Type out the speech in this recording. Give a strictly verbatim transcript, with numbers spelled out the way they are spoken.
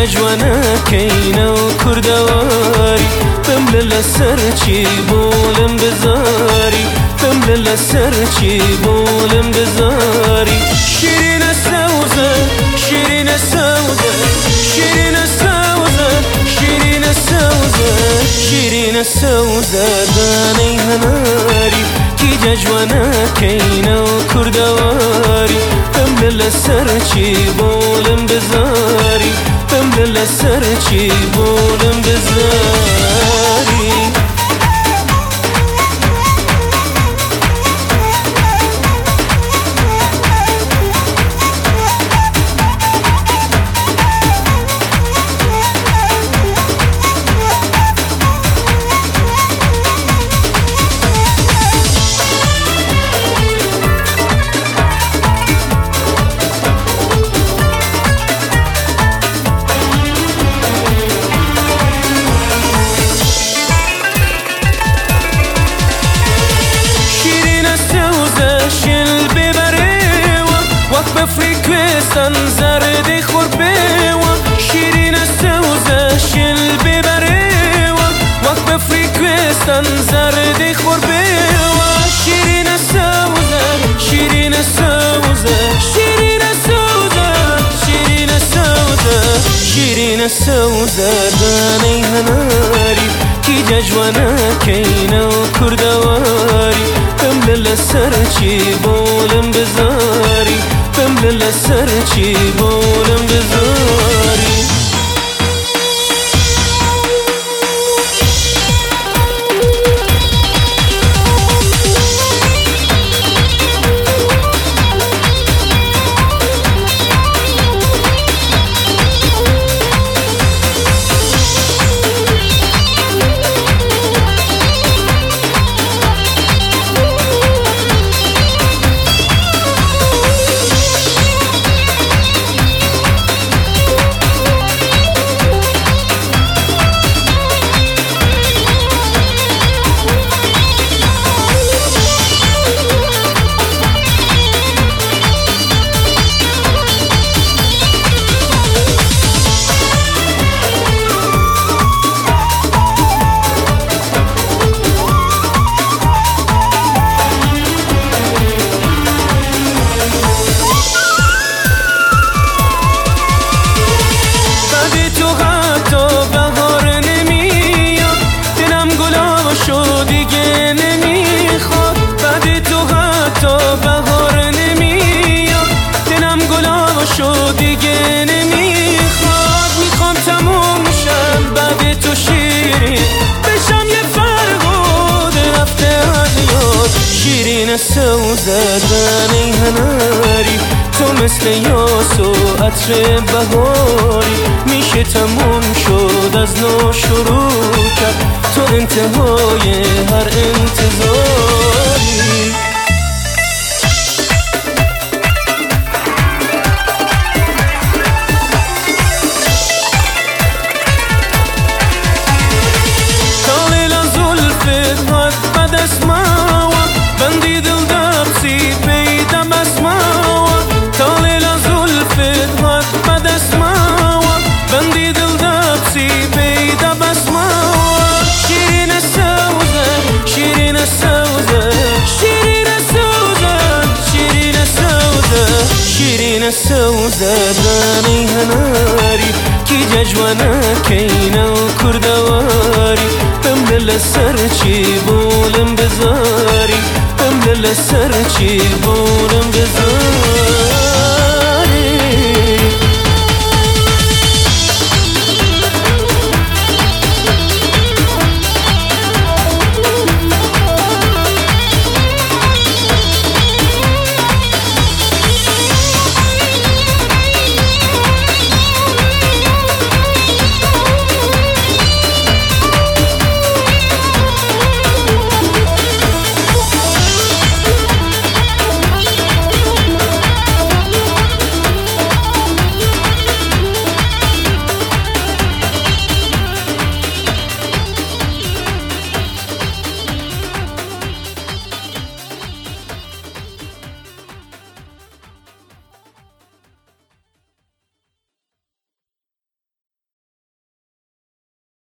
جوانەکەینە و کوردەواری بم لە لەسەر چی بۆڵم بزاری بم لە لەسەر چی بۆڵم بزاری شیرینە سەوزە شیرینە سەوزە شیرینە سەوزە شیرینە سەوزە شیرینە سەوزە دانەی هەناری کیجە جوانەکەینە و کوردەواری بم لە لەسەر چی بۆڵم بزاری بم لە لەسەر چی بۆڵم بزاری بفری کوێستان زەردەی خۆر بێوە شیرینە سەوزە شێل بێبەرێوە وەک بەفری کوێستان زەردەی خۆر بێوە شیرینە سەوزە شیرینە سەوزە شیرینە سەوزە شیرینە سەوزە شیرینە سەوزە دانەی هەناری کیجە جوانەکەینە و کوردەواری بم لە لەسەر چی بۆڵم بزاری بم لە لەسەر چی بۆڵم بزاری شیرینە سەوزە دانەی هەناری تۆ مثل یاس و عطر بهاری میشه تموم شد از نو شروع کرد تو انتهای هر انتظاری بندی دل دبسی پیدا بسماوە تاڵێ لە زولفت هات بەدەستماوە بەندی دڵ دەبسی پێیدا بەسماوە شیرینە سەوزە شیرینە سەوزە شیرینە سەوزە شیرینە سەوزە شیرینە سەوزە دانەی هەناری کیجە جوانەکەینە و کوردەواری بم لە لەسەر چی بۆڵم بزاری بم لە لەسەر چی بۆڵم بزاری